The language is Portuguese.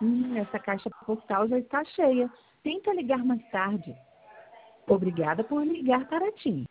Essa caixa postal já está cheia. Tenta ligar mais tarde. Obrigada por ligar para ti.